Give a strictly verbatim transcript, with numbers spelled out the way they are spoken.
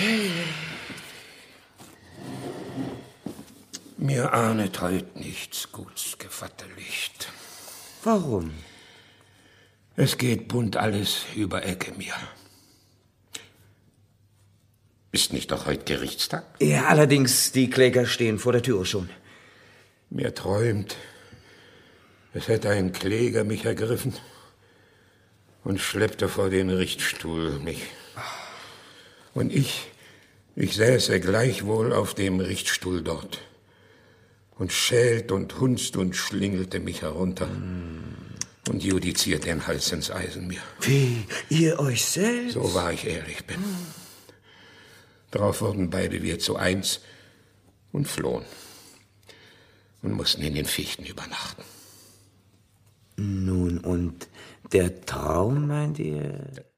Mir ahnet heut nichts Guts, Gevatterlicht. Warum? Es geht bunt alles über Ecke mir. Ist nicht doch heut Gerichtstag? Ja, allerdings, die Kläger stehen vor der Türe schon. Mir träumt, es hätte ein Kläger mich ergriffen und schleppte vor den Richtstuhl mich. Und ich, ich säße gleichwohl auf dem Richtstuhl dort und schält und hunzt und schlingelte mich herunter mm. und judiziert den Hals ins Eisen mir. Wie, ihr euch selbst? So wahr ich ehrlich bin. Mm. Darauf wurden beide wir zu eins und flohen und mussten in den Fichten übernachten. Nun, und der Traum, meint ihr?